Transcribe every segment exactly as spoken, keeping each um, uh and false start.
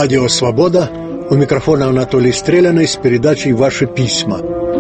Радио «Свобода». У микрофона Анатолий Стреляный с передачей «Ваши письма».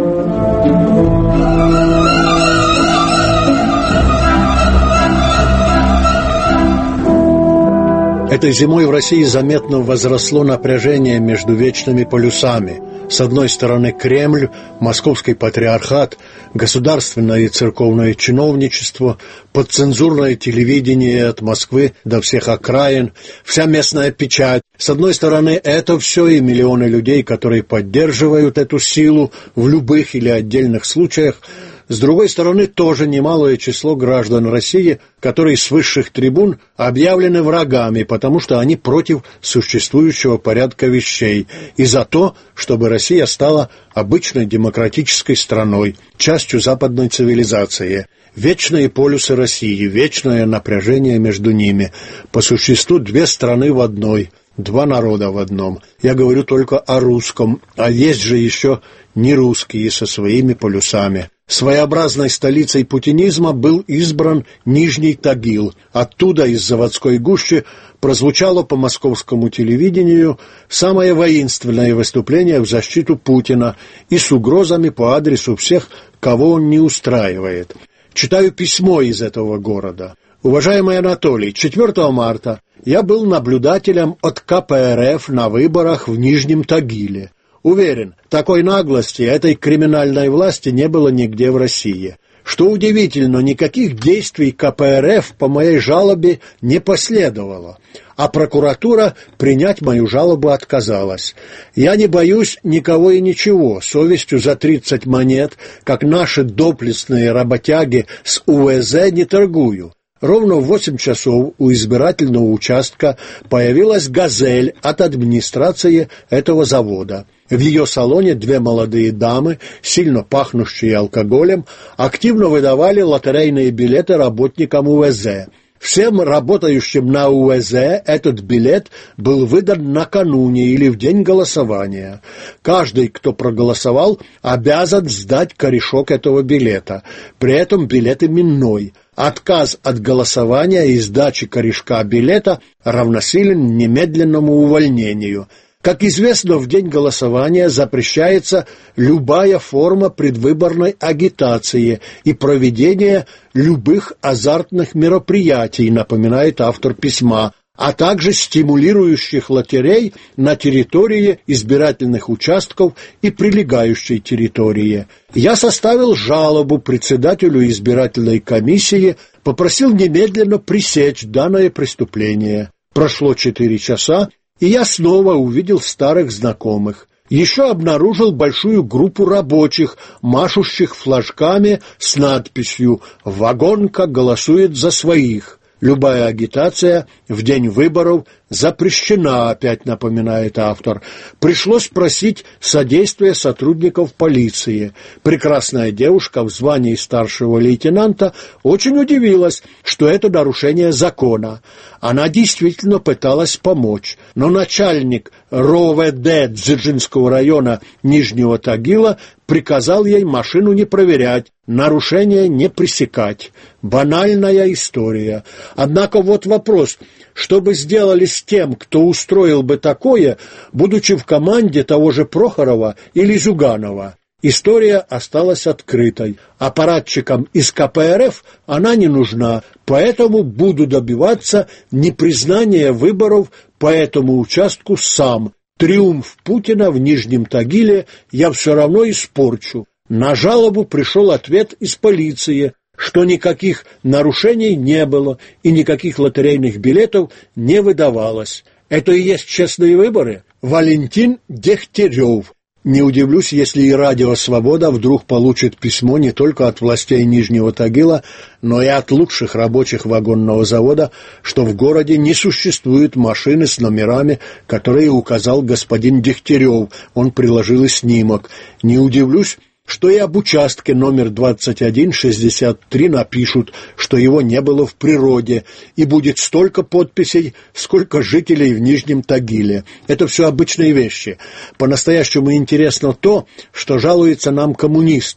Этой зимой в России заметно возросло напряжение между вечными полюсами. С одной стороны Кремль, Московский патриархат, государственное и церковное чиновничество, подцензурное телевидение от Москвы до всех окраин, вся местная печать. С одной стороны это все и миллионы людей, которые поддерживают эту силу в любых или отдельных случаях. С другой стороны, тоже немалое число граждан России, которые с высших трибун объявлены врагами, потому что они против существующего порядка вещей и за то, чтобы Россия стала обычной демократической страной, частью западной цивилизации. Вечные полюсы России, вечное напряжение между ними. По существу две страны в одной, два народа в одном. Я говорю только о русском, а есть же еще нерусские со своими полюсами. Своеобразной столицей путинизма был избран Нижний Тагил. Оттуда, из заводской гущи, прозвучало по московскому телевидению самое воинственное выступление в защиту Путина и с угрозами по адресу всех, кого он не устраивает. Читаю письмо из этого города. «Уважаемый Анатолий, четвёртого марта я был наблюдателем от ка пэ эр эф на выборах в Нижнем Тагиле. Уверен, такой наглости этой криминальной власти не было нигде в России. Что удивительно, никаких действий ка пэ эр эф по моей жалобе не последовало, а прокуратура принять мою жалобу отказалась. Я не боюсь никого и ничего, совестью за тридцать монет, как наши доблестные работяги с у вэ зэ, не торгую. Ровно в восемь часов у избирательного участка появилась «Газель» от администрации этого завода. В ее салоне две молодые дамы, сильно пахнущие алкоголем, активно выдавали лотерейные билеты работникам у вэ зэ. Всем работающим на у вэ зэ этот билет был выдан накануне или в день голосования. Каждый, кто проголосовал, обязан сдать корешок этого билета. При этом билет именной. Отказ от голосования и сдачи корешка билета равносилен немедленному увольнению. Как известно, в день голосования запрещается любая форма предвыборной агитации и проведение любых азартных мероприятий, напоминает автор письма, а также стимулирующих лотерей на территории избирательных участков и прилегающей территории. Я составил жалобу председателю избирательной комиссии, попросил немедленно пресечь данное преступление. Прошло четыре часа, и я снова увидел старых знакомых. Еще обнаружил большую группу рабочих, машущих флажками с надписью «Вагонка голосует за своих». Любая агитация в день выборов запрещена, опять напоминает автор. Пришлось просить содействия сотрудников полиции. Прекрасная девушка в звании старшего лейтенанта очень удивилась, что это нарушение закона. Она действительно пыталась помочь, но начальник эр о вэ дэ Дзержинского района Нижнего Тагила приказал ей машину не проверять, нарушения не пресекать. Банальная история. Однако вот вопрос, что бы сделали с тем, кто устроил бы такое, будучи в команде того же Прохорова или Зюганова? История осталась открытой. Аппаратчикам из ка пэ эр эф она не нужна, поэтому буду добиваться непризнания выборов по этому участку сам. Триумф Путина в Нижнем Тагиле я все равно испорчу. На жалобу пришел ответ из полиции, что никаких нарушений не было и никаких лотерейных билетов не выдавалось. Это и есть честные выборы? Валентин Дегтярев. Не удивлюсь, если и радио «Свобода» вдруг получит письмо не только от властей Нижнего Тагила, но и от лучших рабочих вагонного завода, что в городе не существует машины с номерами, которые указал господин Дегтярев. Он приложил и снимок. Не удивлюсь, что и об участке номер двадцать один шестьдесят три напишут, что его не было в природе, и будет столько подписей, сколько жителей в Нижнем Тагиле. Это все обычные вещи. По-настоящему интересно то, что жалуется нам коммунист.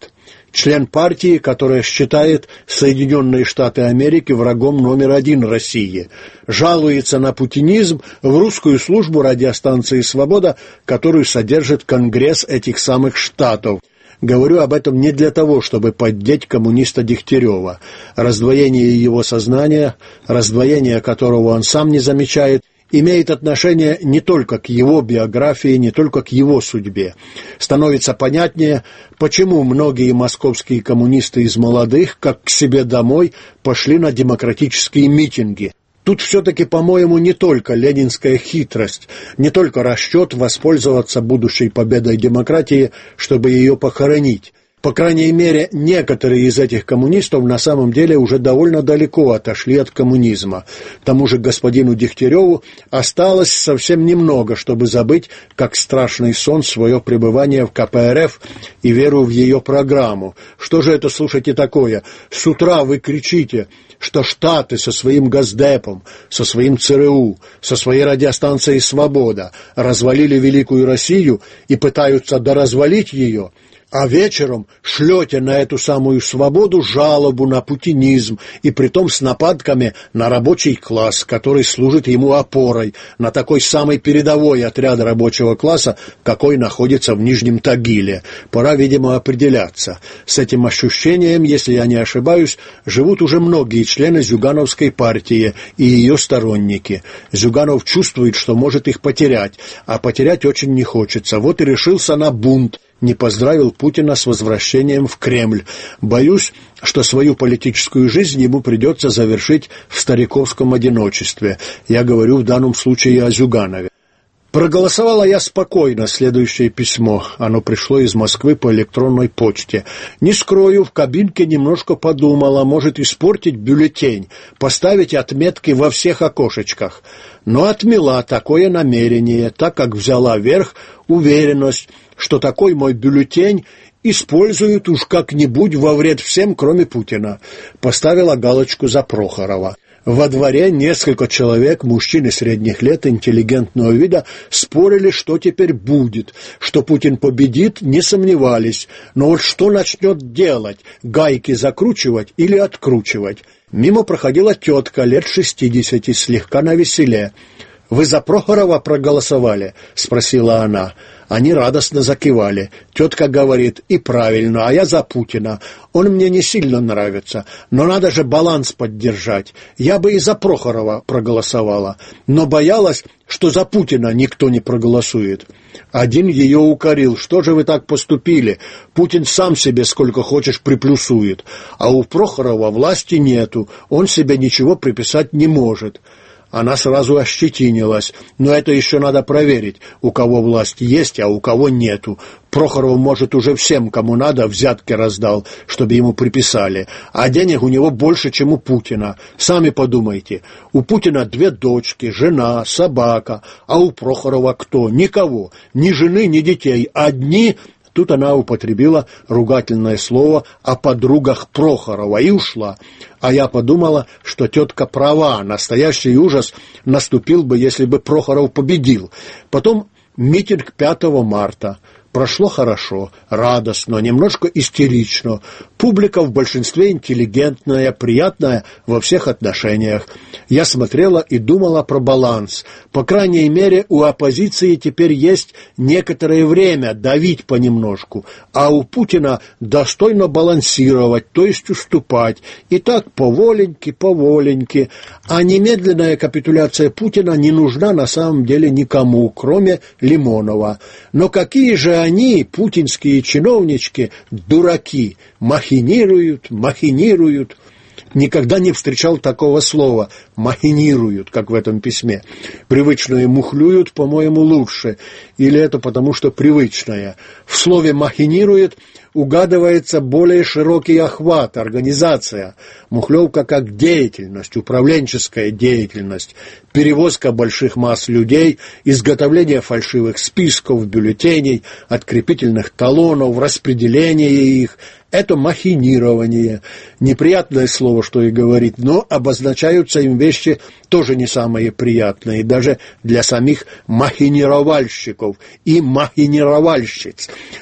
член партии, которая считает Соединенные Штаты Америки врагом номер один России, жалуется на путинизм в русскую службу радиостанции «Свобода», которую содержит Конгресс этих самых штатов. Говорю об этом не для того, чтобы поддеть коммуниста Дегтярева. Раздвоение его сознания, раздвоение которого он сам не замечает, имеет отношение не только к его биографии, не только к его судьбе. Становится понятнее, почему многие московские коммунисты из молодых, как к себе домой, пошли на демократические митинги. Тут все-таки, по-моему, не только ленинская хитрость, не только расчет воспользоваться будущей победой демократии, чтобы ее похоронить. По крайней мере, некоторые из этих коммунистов на самом деле уже довольно далеко отошли от коммунизма. Тому же господину Дегтяреву осталось совсем немного, чтобы забыть, как страшный сон, свое пребывание в ка пэ эр эф и веру в ее программу. Что же это, слушайте, такое? С утра вы кричите, что Штаты со своим Госдепом, со своим цэ эр у, со своей радиостанцией «Свобода» развалили Великую Россию и пытаются доразвалить ее, а вечером шлете на эту самую «Свободу» жалобу на путинизм, и притом с нападками на рабочий класс, который служит ему опорой, на такой самый передовой отряд рабочего класса, какой находится в Нижнем Тагиле. Пора, видимо, определяться. С этим ощущением, если я не ошибаюсь, живут уже многие члены Зюгановской партии и ее сторонники. Зюганов чувствует, что может их потерять, а потерять очень не хочется. Вот и решился на бунт. Не поздравил Путина с возвращением в Кремль. Боюсь, что свою политическую жизнь ему придется завершить в стариковском одиночестве. Я говорю в данном случае о Зюганове. Проголосовала я спокойно. Следующее письмо. Оно пришло из Москвы по электронной почте. Не скрою, в кабинке немножко подумала, может испортить бюллетень, поставить отметки во всех окошечках. Но отмела такое намерение, так как взяла верх уверенность, что такой мой бюллетень используют уж как-нибудь во вред всем, кроме Путина. Поставила галочку за Прохорова. Во дворе несколько человек, мужчины средних лет, интеллигентного вида, спорили, что теперь будет. Что Путин победит, не сомневались. Но вот что начнет делать? Гайки закручивать или откручивать? Мимо проходила тетка лет шестидесяти, слегка навеселе. «Вы за Прохорова проголосовали?» — спросила она. Они радостно закивали. Тетка говорит: «И правильно, а я за Путина. Он мне не сильно нравится, но надо же баланс поддержать. Я бы и за Прохорова проголосовала, но боялась, что за Путина никто не проголосует». Один ее укорил: «Что же вы так поступили? Путин сам себе сколько хочешь приплюсует, а у Прохорова власти нету, он себе ничего приписать не может». Она сразу ощетинилась. Но это еще надо проверить, у кого власть есть, а у кого нету. Прохоров, может, уже всем, кому надо, взятки раздал, чтобы ему приписали. А денег у него больше, чем у Путина. Сами подумайте. У Путина две дочки, жена, собака. А у Прохорова кто? Никого. Ни жены, ни детей. Одни... Тут она употребила ругательное слово о подругах Прохорова и ушла. А я подумала, что тетка права, настоящий ужас наступил бы, если бы Прохоров победил. Потом митинг пятого марта. Прошло хорошо, радостно, немножко истерично. Публика в большинстве интеллигентная, приятная во всех отношениях. Я смотрела и думала про баланс. По крайней мере, у оппозиции теперь есть некоторое время давить понемножку, а у Путина достойно балансировать, то есть уступать. И так поволеньки, поволеньки. А немедленная капитуляция Путина не нужна на самом деле никому, кроме Лимонова. Но какие же они, путинские чиновнички, дураки, махинируют, махинируют. Никогда не встречал такого слова «махинируют», как в этом письме. Привычное «мухлюют», по-моему, лучше. Или это потому, что привычное. В слове «махинирует» угадывается более широкий охват, организация. Мухлевка как деятельность, управленческая деятельность, перевозка больших масс людей, изготовление фальшивых списков, бюллетеней, открепительных талонов, распределение их. Это махинирование. Неприятное слово, что и говорить, но обозначаются им вещи тоже не самые приятные, даже для самих махинировальщиков и махинировальщиц.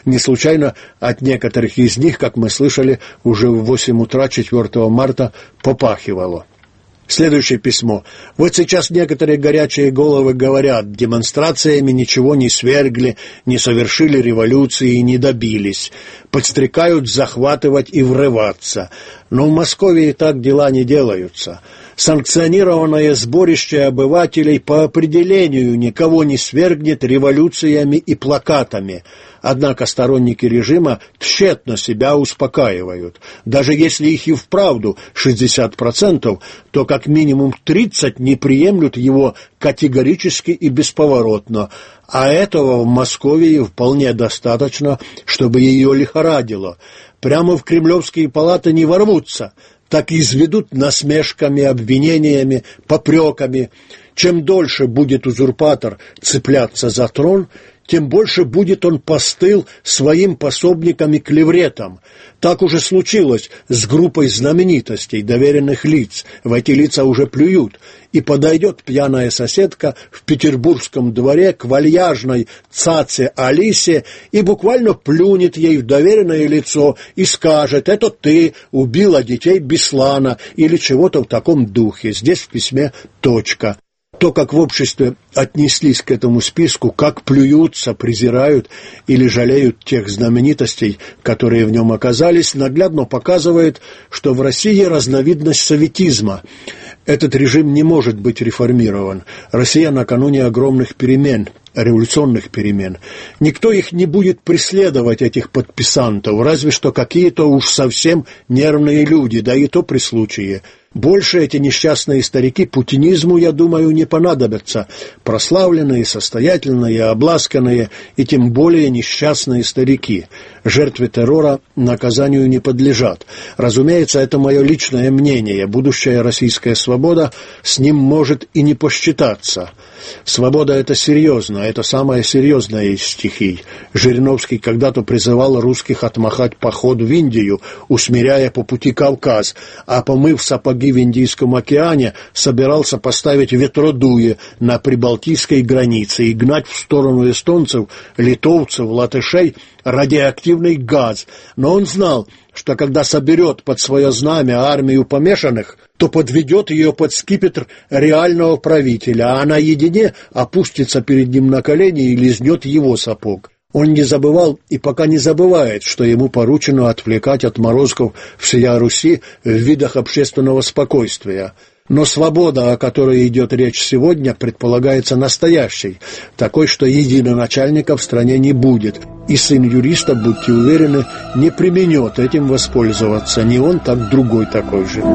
Не случайно от некоторых из них, как мы слышали, уже в восемь утра четвёртого марта попахивало. Следующее письмо. Вот сейчас некоторые горячие головы говорят, демонстрациями ничего не свергли, не совершили революции и не добились. Подстрекают захватывать и врываться. Но в Москве и так дела не делаются. Санкционированное сборище обывателей по определению никого не свергнет революциями и плакатами. Однако сторонники режима тщетно себя успокаивают. Даже если их и вправду шестьдесят процентов, то как минимум тридцать не приемлют его категорически и бесповоротно. А этого в Москве вполне достаточно, чтобы ее лихорадило. Прямо в кремлевские палаты не ворвутся, так и изведут насмешками, обвинениями, попреками. Чем дольше будет узурпатор цепляться за трон, тем больше будет он постыл своим пособникам и клевретам. Так уже случилось с группой знаменитостей, доверенных лиц. В эти лица уже плюют. И подойдет пьяная соседка в петербургском дворе к вальяжной цаце Алисе и буквально плюнет ей в доверенное лицо и скажет: «Это ты убила детей Беслана» или чего-то в таком духе. Здесь в письме точка. То, как в обществе отнеслись к этому списку, как плюются, презирают или жалеют тех знаменитостей, которые в нем оказались, наглядно показывает, что в России разновидность советизма. Этот режим не может быть реформирован. Россия накануне огромных перемен, революционных перемен. Никто их не будет преследовать, этих подписантов, разве что какие-то уж совсем нервные люди, да и то при случае. Больше эти несчастные старики путинизму, я думаю, не понадобятся. Прославленные, состоятельные, обласканные и тем более несчастные старики. Жертвы террора наказанию не подлежат. Разумеется, это мое личное мнение. Будущая российская свобода с ним может и не посчитаться. Свобода — это серьезно, это самое серьезное из стихий. Жириновский когда-то призывал русских отмахать поход в Индию, усмиряя по пути Кавказ, а помыв сапоги в Индийском океане, собирался поставить ветродуи на прибалтийской границе и гнать в сторону эстонцев, литовцев, латышей радиоактивный газ. Но он знал, что когда соберет под свое знамя армию помешанных, то подведет ее под скипетр реального правителя, а наедине опустится перед ним на колени и лизнет его сапог. Он не забывал и пока не забывает, что ему поручено отвлекать отморозков всея Руси в видах общественного спокойствия. Но свобода, о которой идет речь сегодня, предполагается настоящей, такой, что единоначальника в стране не будет, и сын юриста, будьте уверены, не применет этим воспользоваться, ни он, так другой такой же.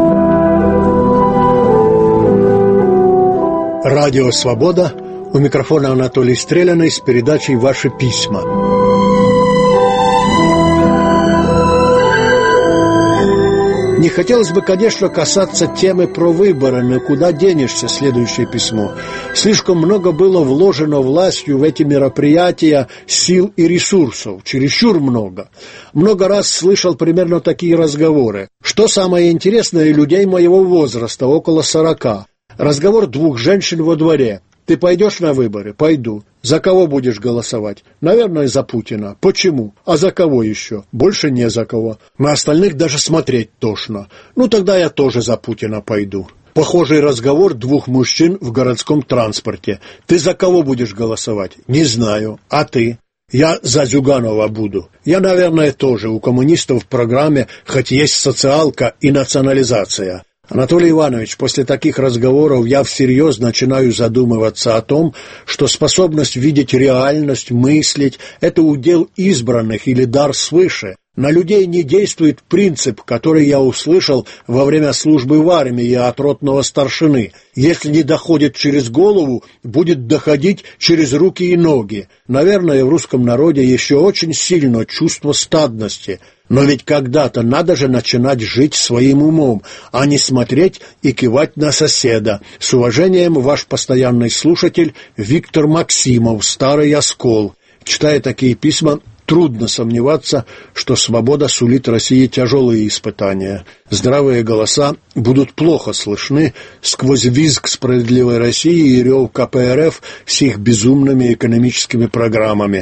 Радио «Свобода». У микрофона Анатолий Стреляный с передачей «Ваши письма». Не хотелось бы, конечно, касаться темы про выборы, но куда денешься, следующее письмо. Слишком много было вложено властью в эти мероприятия сил и ресурсов, чересчур много. Много раз слышал примерно такие разговоры. Что самое интересное людей моего возраста, около сорока. Разговор двух женщин во дворе. Ты пойдешь на выборы? Пойду. За кого будешь голосовать? Наверное, за Путина. Почему? А за кого еще? Больше не за кого. На остальных даже смотреть тошно. Ну, тогда я тоже за Путина пойду. Похожий разговор двух мужчин в городском транспорте. Ты за кого будешь голосовать? Не знаю. А ты? Я за Зюганова буду. Я, наверное, тоже. У коммунистов в программе хоть есть социалка и национализация. Анатолий Иванович, после таких разговоров я всерьез начинаю задумываться о том, что способность видеть реальность, мыслить – это удел избранных или дар свыше. На людей не действует принцип, который я услышал во время службы в армии от ротного старшины. Если не доходит через голову, будет доходить через руки и ноги. Наверное, в русском народе еще очень сильно чувство стадности. Но ведь когда-то надо же начинать жить своим умом, а не смотреть и кивать на соседа. С уважением, ваш постоянный слушатель Виктор Максимов, Старый Оскол. Читая такие письма, трудно сомневаться, что свобода сулит России тяжелые испытания. Здравые голоса будут плохо слышны сквозь визг справедливой России и рев ка пэ эр эф с их безумными экономическими программами.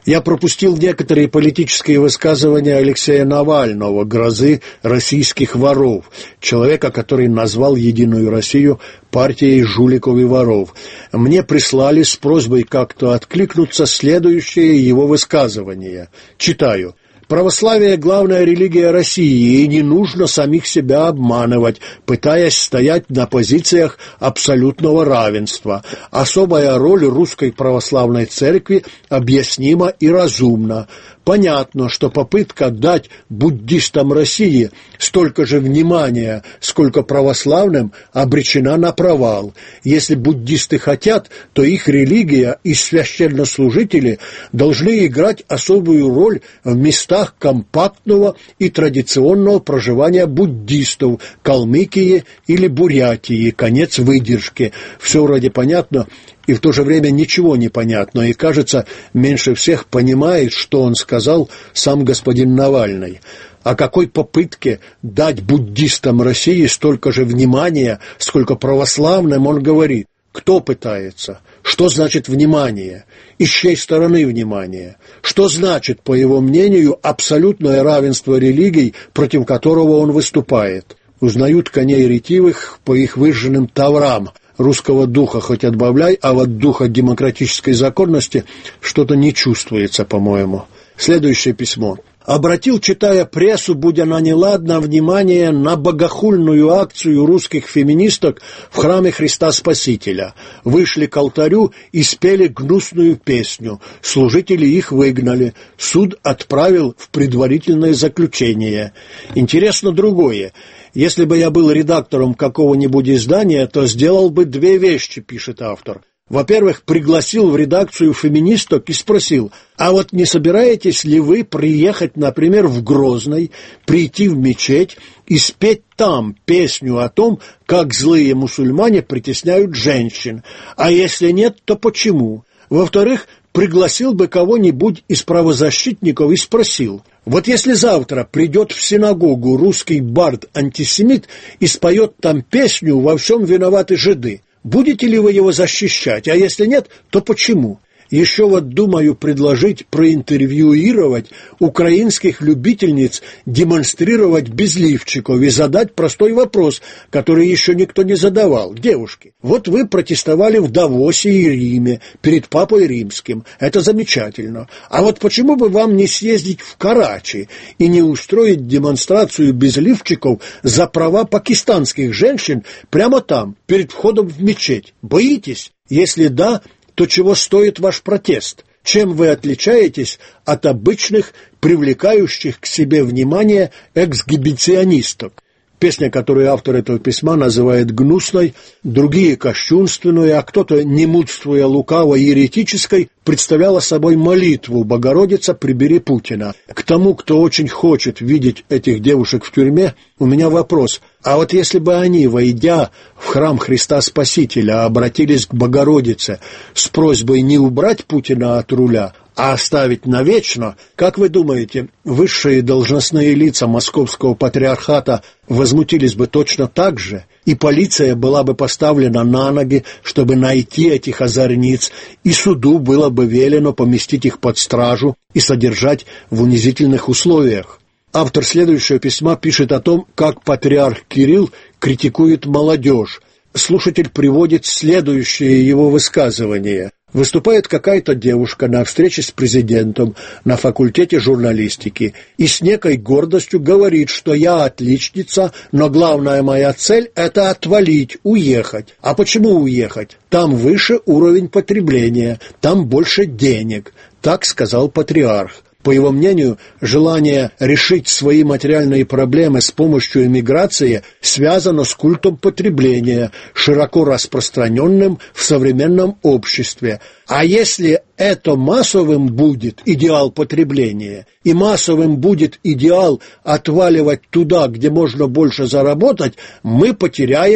Я пропустил некоторые политические высказывания Алексея Навального, грозы российских воров, человека, который назвал «Единую Россию» партией жуликов и воров. Мне прислали с просьбой как-то откликнуться следующее его высказывание. Читаю. Православие – главная религия России, и не нужно самих себя обманывать, пытаясь стоять на позициях абсолютного равенства. Особая роль русской православной церкви объяснима и разумна. Понятно, что попытка дать буддистам России столько же внимания, сколько православным, обречена на провал. Если буддисты хотят, то их религия и священнослужители должны играть особую роль в местах компактного и традиционного проживания буддистов Калмыкии или Бурятии. Конец выдержки. Все вроде понятно, и в то же время ничего не понятно, и, кажется, меньше всех понимает, что он сказал сам господин Навальный. О какой попытке дать буддистам России столько же внимания, сколько православным, он говорит. Кто пытается? Что значит внимание? И с чьей стороны внимание? Что значит, по его мнению, абсолютное равенство религий, против которого он выступает? Узнают коней ретивых по их выжженным таврам. Русского духа хоть отбавляй, а вот духа демократической законности что-то не чувствуется, по-моему. Следующее письмо. Обратил, читая прессу, будь она неладна, внимание на богохульную акцию русских феминисток в храме Христа Спасителя. Вышли к алтарю и спели гнусную песню. Служители их выгнали. Суд отправил в предварительное заключение. Интересно другое. Если бы я был редактором какого-нибудь издания, то сделал бы две вещи, пишет автор. Во-первых, пригласил в редакцию феминисток и спросил, а вот не собираетесь ли вы приехать, например, в Грозный, прийти в мечеть и спеть там песню о том, как злые мусульмане притесняют женщин, а если нет, то почему? Во-вторых, пригласил бы кого-нибудь из правозащитников и спросил, вот если завтра придет в синагогу русский бард-антисемит и споет там песню «Во всем виноваты жиды», будете ли вы его защищать, а если нет, то почему? Еще вот думаю предложить проинтервьюировать украинских любительниц демонстрировать без лифчиков и задать простой вопрос, который еще никто не задавал. Девушки, вот вы протестовали в Давосе и Риме перед Папой Римским. Это замечательно. А вот почему бы вам не съездить в Карачи и не устроить демонстрацию без лифчиков за права пакистанских женщин прямо там, перед входом в мечеть? Боитесь? Если да, то чего стоит ваш протест? Чем вы отличаетесь от обычных, привлекающих к себе внимание эксгибиционисток? Песня, которую автор этого письма называет гнусной, другие кощунственную, а кто-то, не мудствуя лукаво и еретической, представляла собой молитву «Богородица, прибери Путина». К тому, кто очень хочет видеть этих девушек в тюрьме, у меня вопрос. А вот если бы они, войдя в храм Христа Спасителя, обратились к Богородице с просьбой не убрать Путина от руля, а оставить навечно, как вы думаете, высшие должностные лица Московского патриархата возмутились бы точно так же, и полиция была бы поставлена на ноги, чтобы найти этих озорниц, и суду было бы велено поместить их под стражу и содержать в унизительных условиях? Автор следующего письма пишет о том, как патриарх Кирилл критикует молодежь. Слушатель приводит следующее его высказывание. Выступает какая-то девушка на встрече с президентом на факультете журналистики и с некой гордостью говорит, что я отличница, но главная моя цель – это отвалить, уехать. А почему уехать? Там выше уровень потребления, там больше денег. Так сказал патриарх. По его мнению, желание решить свои материальные проблемы с помощью эмиграции связано с культом потребления, широко распространенным в современном обществе. А если это массовым будет идеал потребления, и массовым будет идеал отваливать туда, где можно больше заработать, мы потеряем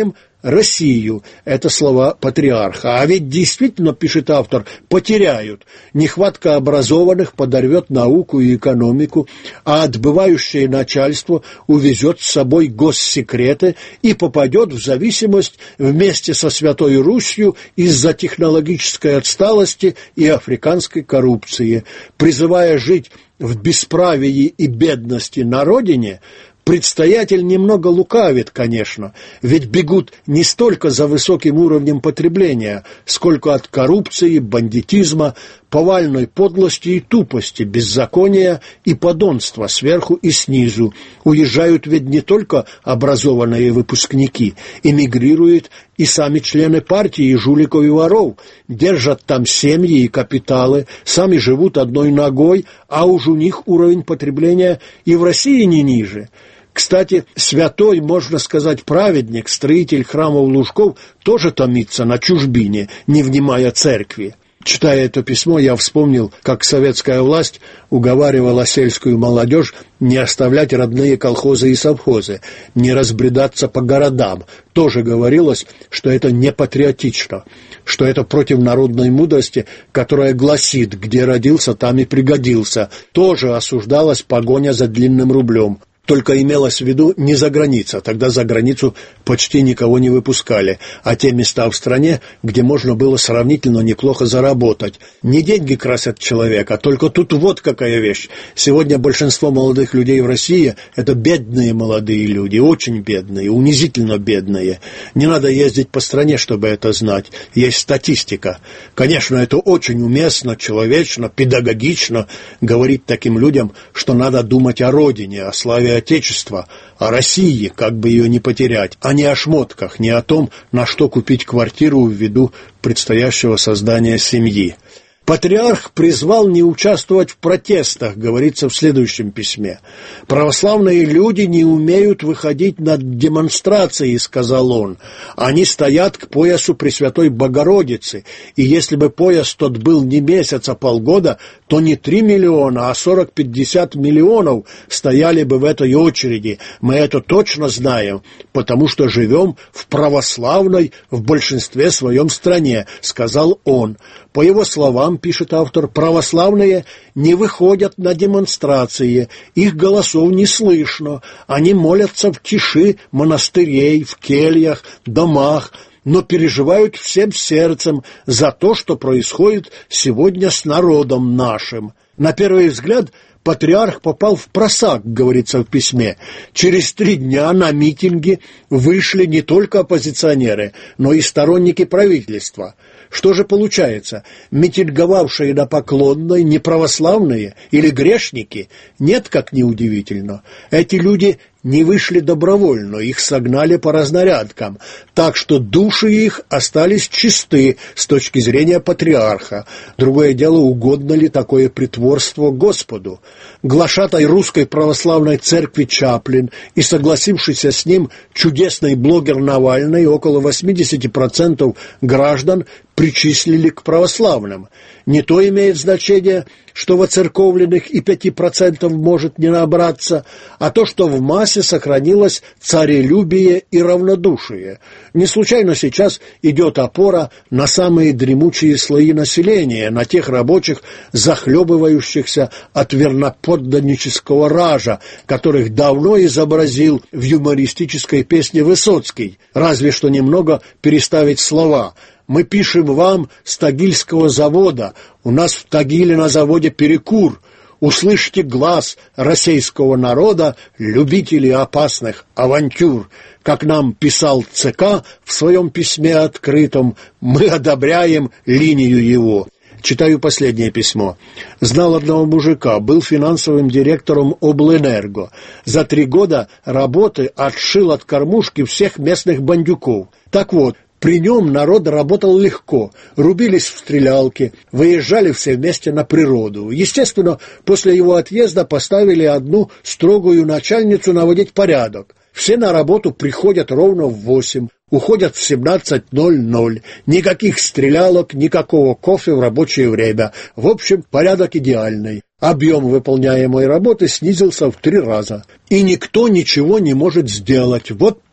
Россию. Это слова патриарха. А ведь действительно, пишет автор, потеряют. Нехватка образованных подорвет науку и экономику, а отбывающее начальство увезет с собой госсекреты и попадет в зависимость вместе со Святой Русью из-за технологической отсталости и африканской коррупции. Призывая жить в бесправии и бедности на родине, предстоятель немного лукавит, конечно, ведь бегут не столько за высоким уровнем потребления, сколько от коррупции, бандитизма, повальной подлости и тупости, беззакония и подонства сверху и снизу. Уезжают ведь не только образованные выпускники, эмигрируют и сами члены партии, и жуликов и воров, держат там семьи и капиталы, сами живут одной ногой, а уж у них уровень потребления и в России не ниже. Кстати, святой, можно сказать, праведник, строитель храмов Лужков, тоже томится на чужбине, не внимая церкви. Читая это письмо, я вспомнил, как советская власть уговаривала сельскую молодежь не оставлять родные колхозы и совхозы, не разбредаться по городам. Тоже говорилось, что это не патриотично, что это против народной мудрости, которая гласит: где родился, там и пригодился. Тоже осуждалась погоня за длинным рублем. Только имелось в виду не за граница, тогда за границу почти никого не выпускали, а те места в стране, где можно было сравнительно неплохо заработать. Не деньги красят человека, только тут вот какая вещь. Сегодня большинство молодых людей в России – это бедные молодые люди, очень бедные, унизительно бедные. Не надо ездить по стране, чтобы это знать. Есть статистика. Конечно, это очень уместно, человечно, педагогично говорить таким людям, что надо думать о родине, о славе Отечества, о России, как бы ее не потерять, а не о шмотках, не о том, на что купить квартиру ввиду предстоящего создания семьи. Патриарх призвал не участвовать в протестах, говорится в следующем письме. «Православные люди не умеют выходить на демонстрации», — сказал он. «Они стоят к поясу Пресвятой Богородицы, и если бы пояс тот был не месяц, а полгода, то не три миллиона, а сорок-пятьдесят миллионов стояли бы в этой очереди. Мы это точно знаем, потому что живем в православной, в большинстве своем стране», — сказал он. По его словам, пишет автор, православные не выходят на демонстрации, их голосов не слышно, они молятся в тиши монастырей, в кельях, домах, но переживают всем сердцем за то, что происходит сегодня с народом нашим. На первый взгляд, патриарх попал в просак, говорится в письме. Через три дня на митинги вышли не только оппозиционеры, но и сторонники правительства. Что же получается? Митинговавшие на Поклонной неправославные или грешники? Нет, как неудивительно. Эти люди не вышли добровольно, их согнали по разнарядкам, так что души их остались чисты с точки зрения патриарха. Другое дело, угодно ли такое притворство Господу. Глашатай Русской Православной Церкви Чаплин и согласившийся с ним чудесный блогер Навальный, около восемьдесят процентов граждан причислили к православным. Не то имеет значение, что воцерковленных и пяти процентов может не набраться, а то, что в массе сохранилось царелюбие и равнодушие. Не случайно сейчас идет опора на самые дремучие слои населения, на тех рабочих, захлебывающихся от верноподданнического ража, которых давно изобразил в юмористической песне Высоцкий, разве что немного переставить слова. «Мы пишем вам с Тагильского завода, у нас в Тагиле на заводе перекур. Услышьте глаз российского народа, любителей опасных авантюр. Как нам писал ЦК в своем письме открытом, мы одобряем линию его». Читаю последнее письмо. Знал одного мужика, был финансовым директором Облэнерго. За три года работы отшил от кормушки всех местных бандюков. Так вот, при нем народ работал легко, рубились в стрелялки, выезжали все вместе на природу. Естественно, после его отъезда поставили одну строгую начальницу наводить порядок. Все на работу приходят ровно в восемь, уходят в семнадцать ноль ноль. Никаких стрелялок, никакого кофе в рабочее время. В общем, порядок идеальный. Объем выполняемой работы снизился в три раза. И никто ничего не может сделать. Вот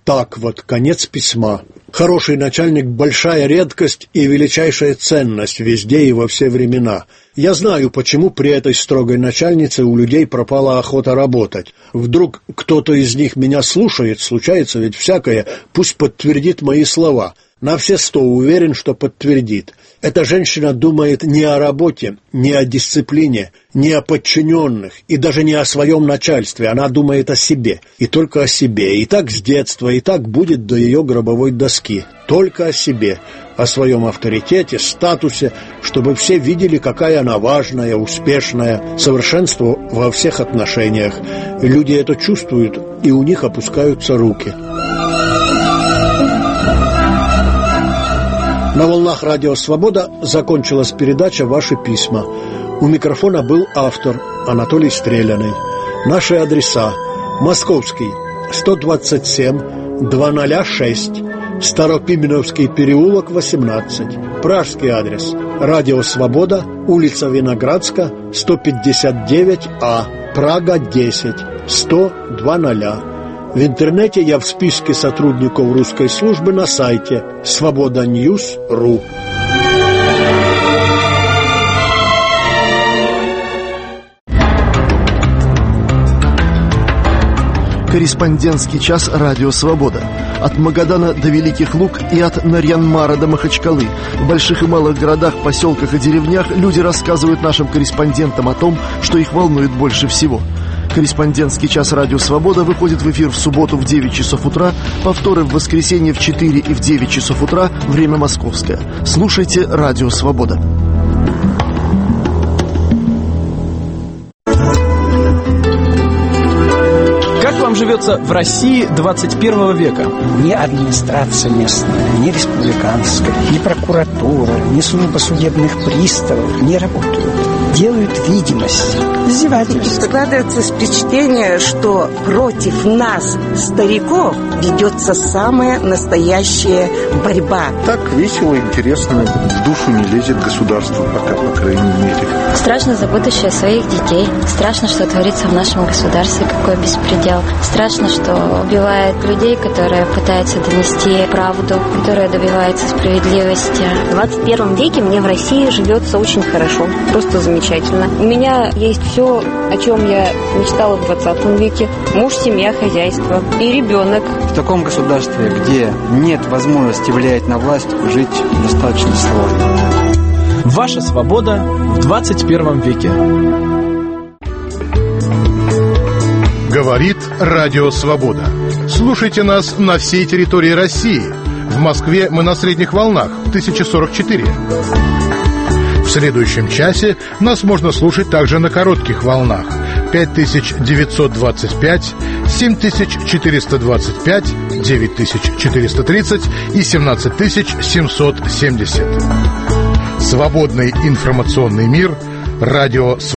Так вот, конец письма. Хороший начальник – большая редкость и величайшая ценность везде и во все времена. Я знаю, почему при этой строгой начальнице у людей пропала охота работать. Вдруг кто-то из них меня слушает, случается ведь всякое, пусть подтвердит мои слова. На все сто уверен, что подтвердит. Эта женщина думает не о работе, не о дисциплине, не о подчиненных и даже не о своем начальстве. Она думает о себе, и только о себе. И так с детства, и так будет до ее гробовой доски. Только о себе, о своем авторитете, статусе, чтобы все видели, какая она важная, успешная, совершенство во всех отношениях. Люди это чувствуют, и у них опускаются руки. На волнах радио «Свобода» закончилась передача «Ваши письма». У микрофона был автор Анатолий Стреляный. Наши адреса: Московский, сто двадцать семь, двести шесть, Старопименовский переулок, восемнадцать. Пражский адрес: радио «Свобода», улица Виноградска, сто пятьдесят девять А, Прага, десять, сто, двадцать. В интернете я в списке сотрудников русской службы на сайте свобода ньюс точка ру. Корреспондентский час «Радио Свобода». От Магадана до Великих Луг и от Нарьян-Мара до Махачкалы. В больших и малых городах, поселках и деревнях люди рассказывают нашим корреспондентам о том, что их волнует больше всего. Корреспондентский час «Радио Свобода» выходит в эфир в субботу в девять часов утра, повторы в воскресенье в четыре и в девять часов утра, время московское. Слушайте «Радио Свобода». Как вам живется в России двадцать первого века? Ни администрация местная, ни республиканская, ни прокуратура, ни служба судебных приставов не работают. Делают видимость, издевательство. Складывается впечатление, что против нас, стариков, ведется самая настоящая борьба. Так весело, интересно, в душу не лезет государство пока, по крайней мере. Страшно за будущее своих детей. Страшно, что творится в нашем государстве, какой беспредел. Страшно, что убивают людей, которые пытаются донести правду, которые добиваются справедливости. В двадцать первом веке мне в России живется очень хорошо, просто замечательно. У меня есть все, о чем я мечтала в двадцатом веке. Муж, семья, хозяйство и ребенок. В таком государстве, где нет возможности влиять на власть, жить достаточно сложно. Ваша свобода в двадцать первом веке. Говорит Радио Свобода. Слушайте нас на всей территории России. В Москве мы на средних волнах тысяча сорок четыре. В следующем часе нас можно слушать также на коротких волнах пять тысяч девятьсот двадцать пять, семь тысяч четыреста двадцать пять, девять тысяч четыреста тридцать и семнадцать тысяч семьсот семьдесят. Свободный информационный мир. Радио